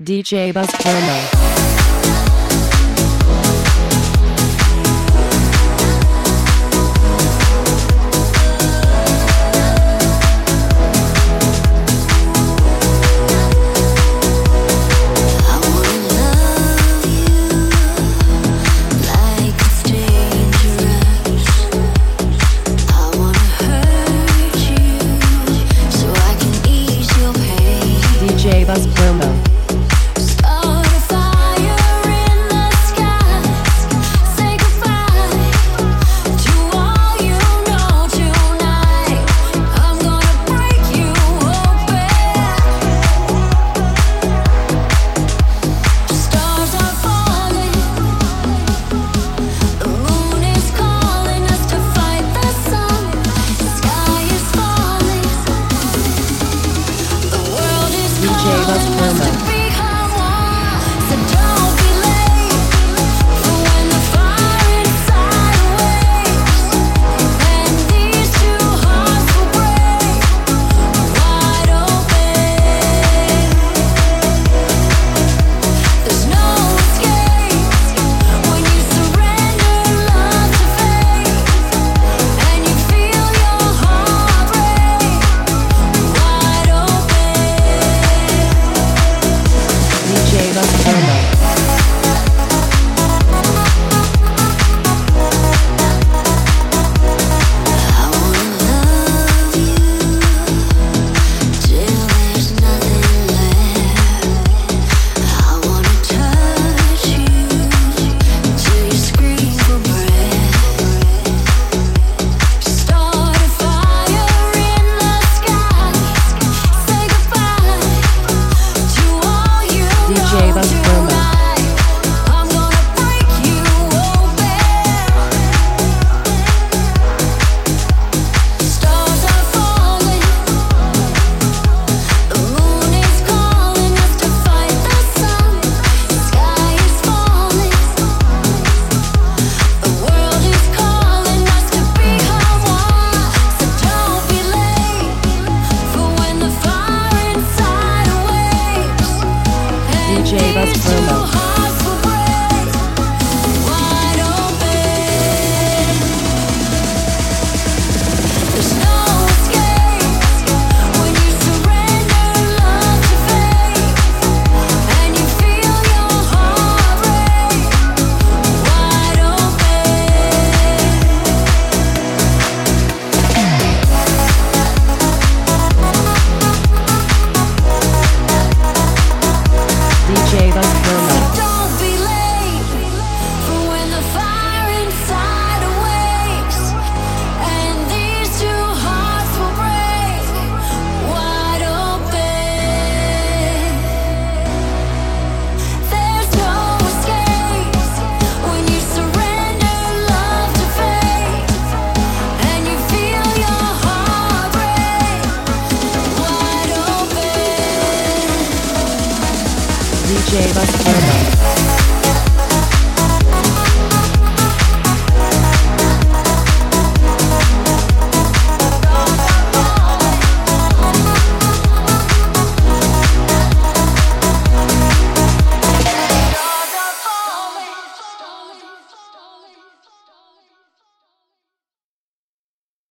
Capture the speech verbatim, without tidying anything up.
D J Buzz Promo. D J Buzz Promo. D J Buzz Promo. D J Buzz Promo. D J Buzz Promo. D J Buzz Promo. Don't be late for when the fire inside awakes, and these two hearts will break wide open. There's no escape when you surrender love to fate, and you feel your heart break wide open. D J Buzz Promo.